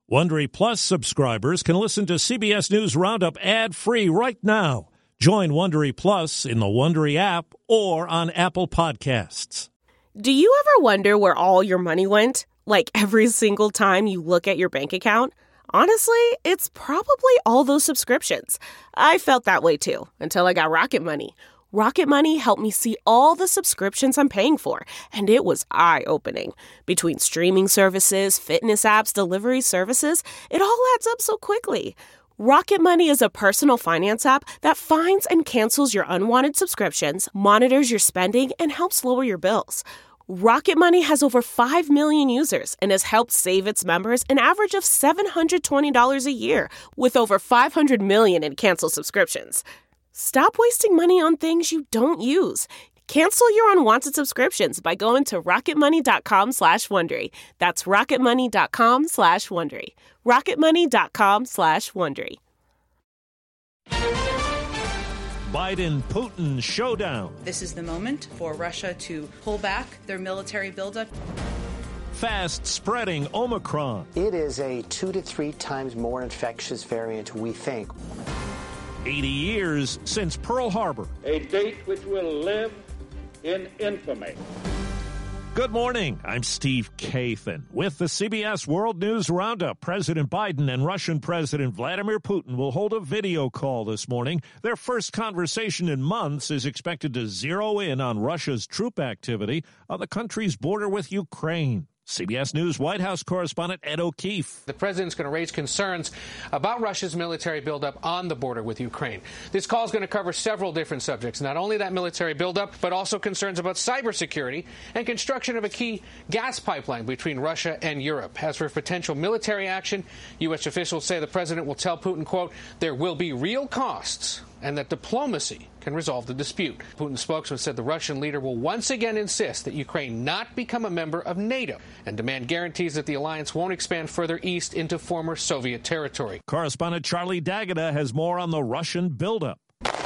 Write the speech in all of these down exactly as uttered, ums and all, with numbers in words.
Wondery Plus subscribers can listen to C B S News Roundup ad-free right now. Join Wondery Plus in the Wondery app or on Apple Podcasts. Do you ever wonder where all your money went? Like every single time you look at your bank account? Honestly, it's probably all those subscriptions. I felt that way too, until I got Rocket Money. Rocket Money helped me see all the subscriptions I'm paying for, and it was eye-opening. Between streaming services, fitness apps, delivery services, it all adds up so quickly. Rocket Money is a personal finance app that finds and cancels your unwanted subscriptions, monitors your spending, and helps lower your bills. Rocket Money has over five million users and has helped save its members an average of seven hundred twenty dollars a year, with over five hundred million in canceled subscriptions. Stop wasting money on things you don't use. Cancel your unwanted subscriptions by going to rocketmoney.com slash Wondery. That's rocketmoney.com slash Wondery. rocketmoney.com slash Wondery. Biden-Putin showdown. This is the moment for Russia to pull back their military buildup. Fast-spreading Omicron. It is a two to three times more infectious variant, we think. eighty years since Pearl Harbor. A date which will live in infamy. Good morning. I'm Steve Kathan. With the C B S World News Roundup, President Biden and Russian President Vladimir Putin will hold a video call this morning. Their first conversation in months is expected to zero in on Russia's troop activity on the country's border with Ukraine. C B S News White House correspondent Ed O'Keefe. The president's going to raise concerns about Russia's military buildup on the border with Ukraine. This call is going to cover several different subjects, not only that military buildup, but also concerns about cybersecurity and construction of a key gas pipeline between Russia and Europe. As for potential military action, U S officials say the president will tell Putin, quote, there will be real costs and that diplomacy can resolve the dispute. Putin's spokesman said the Russian leader will once again insist that Ukraine not become a member of NATO and demand guarantees that the alliance won't expand further east into former Soviet territory. Correspondent Charlie D'Agata has more on the Russian buildup.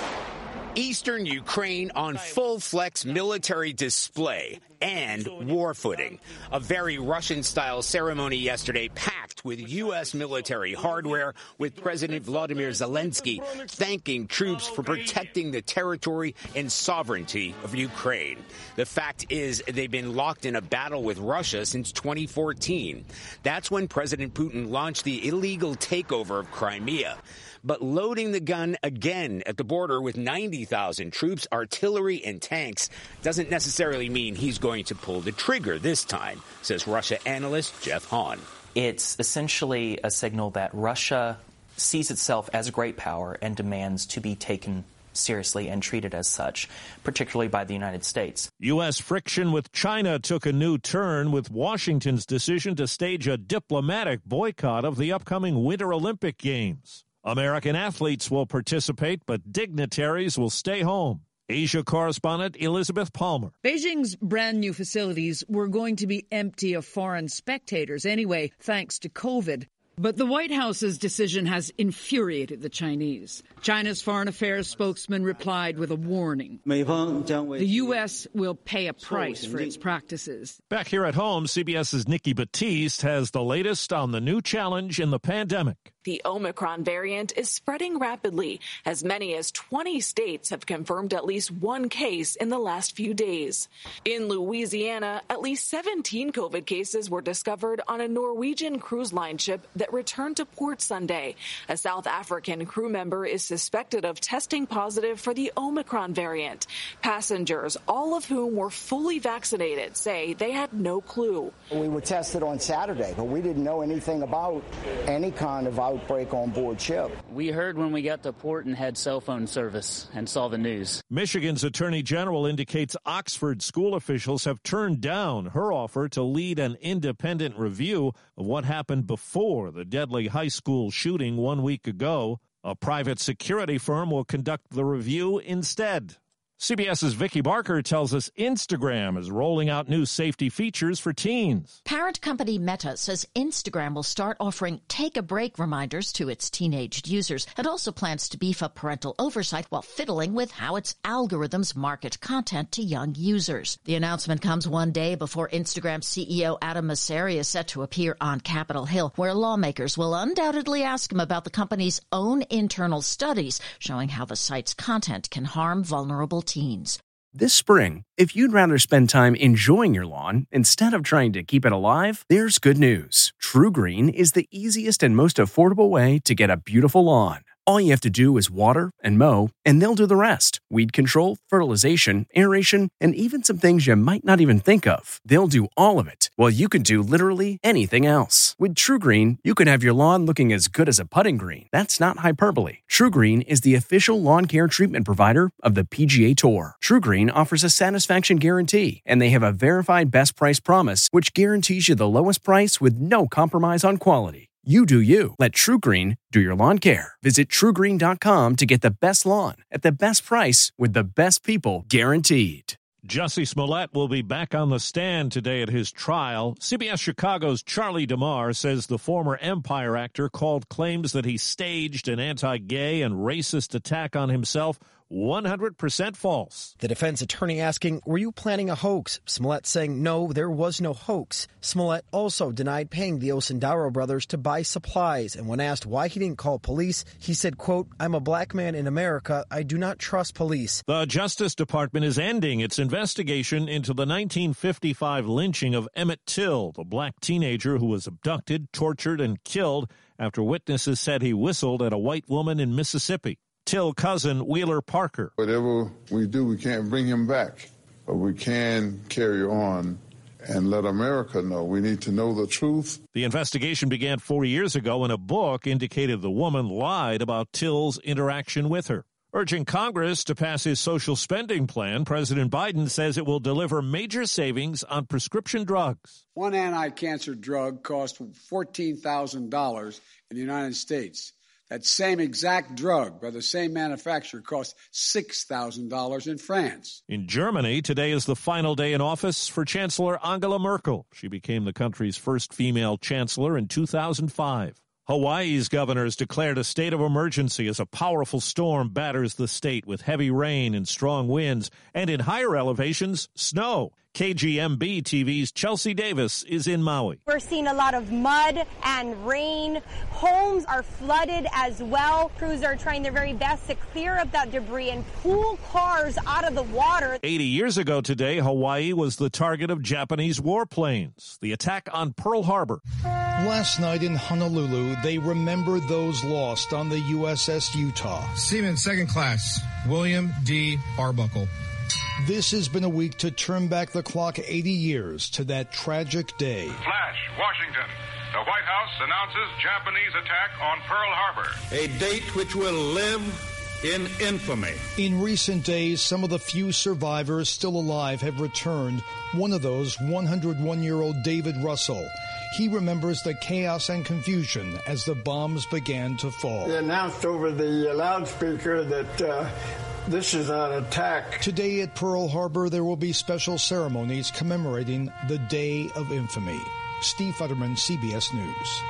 Eastern Ukraine on full-flex military display and war footing. A very Russian-style ceremony yesterday packed with U S military hardware, with President Vladimir Zelensky thanking troops for protecting the territory and sovereignty of Ukraine. The fact is, they've been locked in a battle with Russia since twenty fourteen. That's when President Putin launched the illegal takeover of Crimea. But loading the gun again at the border with ninety thousand troops, artillery, and tanks doesn't necessarily mean he's going to pull the trigger this time, says Russia analyst Jeff Hahn. It's essentially a signal that Russia sees itself as a great power and demands to be taken seriously and treated as such, particularly by the United States. U S friction with China took a new turn with Washington's decision to stage a diplomatic boycott of the upcoming Winter Olympic Games. American athletes will participate, but dignitaries will stay home. Asia correspondent Elizabeth Palmer. Beijing's brand new facilities were going to be empty of foreign spectators anyway, thanks to COVID. But the White House's decision has infuriated the Chinese. China's foreign affairs spokesman replied with a warning. The U S will pay a price for its practices. Back here at home, CBS's Nikki Battiste has the latest on the new challenge in the pandemic. The Omicron variant is spreading rapidly. As many as twenty states have confirmed at least one case in the last few days. In Louisiana, at least seventeen COVID cases were discovered on a Norwegian cruise line ship that returned to port Sunday. A South African crew member is suspected of testing positive for the Omicron variant. Passengers, all of whom were fully vaccinated, say they had no clue. We were tested on Saturday, but we didn't know anything about any kind of outbreak on board ship. We heard when we got to port and had cell phone service and saw the news. Michigan's Attorney General indicates Oxford school officials have turned down her offer to lead an independent review of what happened before the deadly high school shooting one week ago. A private security firm will conduct the review instead. CBS's Vicki Barker tells us Instagram is rolling out new safety features for teens. Parent company Meta says Instagram will start offering take-a-break reminders to its teenage users. It also plans to beef up parental oversight while fiddling with how its algorithms market content to young users. The announcement comes one day before Instagram C E O Adam Mosseri is set to appear on Capitol Hill, where lawmakers will undoubtedly ask him about the company's own internal studies showing how the site's content can harm vulnerable teens. This spring, if you'd rather spend time enjoying your lawn instead of trying to keep it alive, there's good news. TruGreen is the easiest and most affordable way to get a beautiful lawn. All you have to do is water and mow, and they'll do the rest. Weed control, fertilization, aeration, and even some things you might not even think of. They'll do all of it, while you can do literally anything else. With TruGreen, you can have your lawn looking as good as a putting green. That's not hyperbole. TruGreen is the official lawn care treatment provider of the P G A Tour. TruGreen offers a satisfaction guarantee, and they have a verified best price promise, which guarantees you the lowest price with no compromise on quality. You do you. Let TruGreen do your lawn care. Visit True Green dot com to get the best lawn at the best price with the best people guaranteed. Jussie Smollett will be back on the stand today at his trial. C B S Chicago's Charlie DeMar says the former Empire actor called claims that he staged an anti-gay and racist attack on himself one hundred percent false. The defense attorney asking, were you planning a hoax? Smollett saying, no, there was no hoax. Smollett also denied paying the Osendaro brothers to buy supplies. And when asked why he didn't call police, he said, quote, I'm a black man in America. I do not trust police. The Justice Department is ending its investigation into the nineteen fifty-five lynching of Emmett Till, the black teenager who was abducted, tortured, and killed after witnesses said he whistled at a white woman in Mississippi. Till cousin Wheeler Parker. Whatever we do, we can't bring him back, but we can carry on and let America know. We need to know the truth. The investigation began four years ago, and a book indicated the woman lied about Till's interaction with her. Urging Congress to pass his social spending plan, President Biden says it will deliver major savings on prescription drugs. One anti-cancer drug costs fourteen thousand dollars in the United States. That same exact drug by the same manufacturer costs six thousand dollars in France. In Germany, today is the final day in office for Chancellor Angela Merkel. She became the country's first female chancellor in two thousand five. Hawaii's governors declared a state of emergency as a powerful storm batters the state with heavy rain and strong winds, and in higher elevations, snow. K G M B T V's Chelsea Davis is in Maui. We're seeing a lot of mud and rain. Homes are flooded as well. Crews are trying their very best to clear up that debris and pull cars out of the water. eighty years ago today, Hawaii was the target of Japanese warplanes. The attack on Pearl Harbor. Last night in Honolulu, they remembered those lost on the U S S Utah. Seaman Second Class William D. Arbuckle. This has been a week to turn back the clock eighty years to that tragic day. Flash, Washington. The White House announces Japanese attack on Pearl Harbor. A date which will live in infamy. In recent days, some of the few survivors still alive have returned. One of those, one hundred one-year-old David Russell. He remembers the chaos and confusion as the bombs began to fall. They announced over the loudspeaker that uh, this is an attack. Today at Pearl Harbor, there will be special ceremonies commemorating the Day of Infamy. Steve Futterman, C B S News.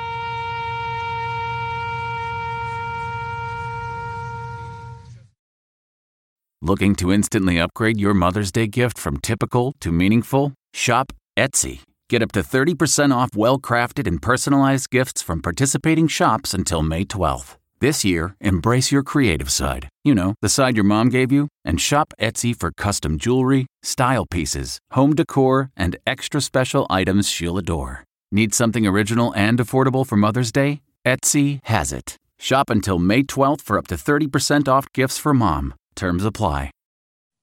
Looking to instantly upgrade your Mother's Day gift from typical to meaningful? Shop Etsy. Get up to thirty percent off well-crafted and personalized gifts from participating shops until May twelfth. This year, embrace your creative side. You know, the side your mom gave you. And shop Etsy for custom jewelry, style pieces, home decor, and extra special items she'll adore. Need something original and affordable for Mother's Day? Etsy has it. Shop until May twelfth for up to thirty percent off gifts for mom. Terms apply.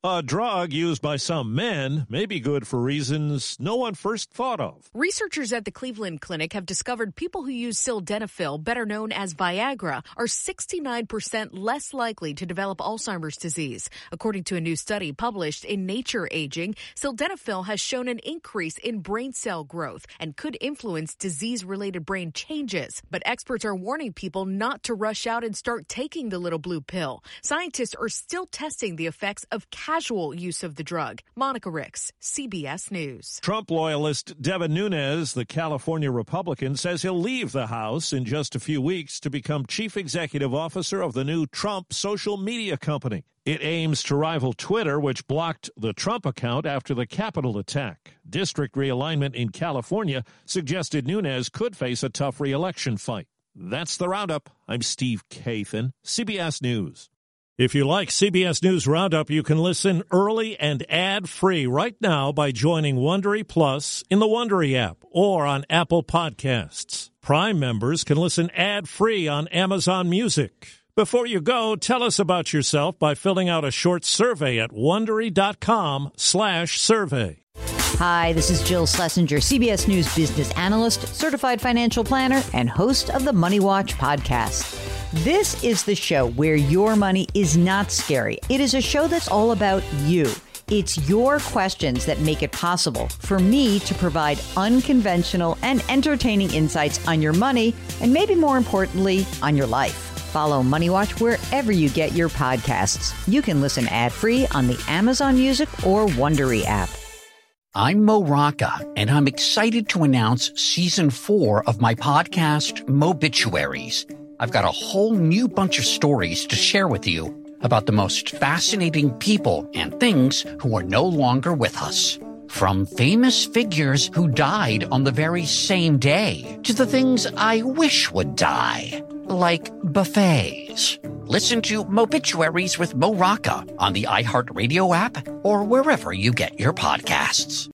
A drug used by some men may be good for reasons no one first thought of. Researchers at the Cleveland Clinic have discovered people who use sildenafil, better known as Viagra, are sixty-nine percent less likely to develop Alzheimer's disease. According to a new study published in Nature Aging, sildenafil has shown an increase in brain cell growth and could influence disease-related brain changes. But experts are warning people not to rush out and start taking the little blue pill. Scientists are still testing the effects of casual use of the drug. Monica Ricks, C B S News. Trump loyalist Devin Nunes, the California Republican, says he'll leave the House in just a few weeks to become chief executive officer of the new Trump social media company. It aims to rival Twitter, which blocked the Trump account after the Capitol attack. District realignment in California suggested Nunes could face a tough re-election fight. That's the Roundup. I'm Steve Kathan, C B S News. If you like C B S News Roundup, you can listen early and ad-free right now by joining Wondery Plus in the Wondery app or on Apple Podcasts. Prime members can listen ad-free on Amazon Music. Before you go, tell us about yourself by filling out a short survey at Wondery.com slash survey. Hi, this is Jill Schlesinger, C B S News business analyst, certified financial planner, and host of the Money Watch podcast. This is the show where your money is not scary. It is a show that's all about you. It's your questions that make it possible for me to provide unconventional and entertaining insights on your money, and maybe more importantly, on your life. Follow Money Watch wherever you get your podcasts. You can listen ad-free on the Amazon Music or Wondery app. I'm Mo Rocca, and I'm excited to announce season four of my podcast, Mobituaries. I've got a whole new bunch of stories to share with you about the most fascinating people and things who are no longer with us. From famous figures who died on the very same day to the things I wish would die, like buffets. Listen to Mobituaries with Mo Rocca on the iHeartRadio app or wherever you get your podcasts.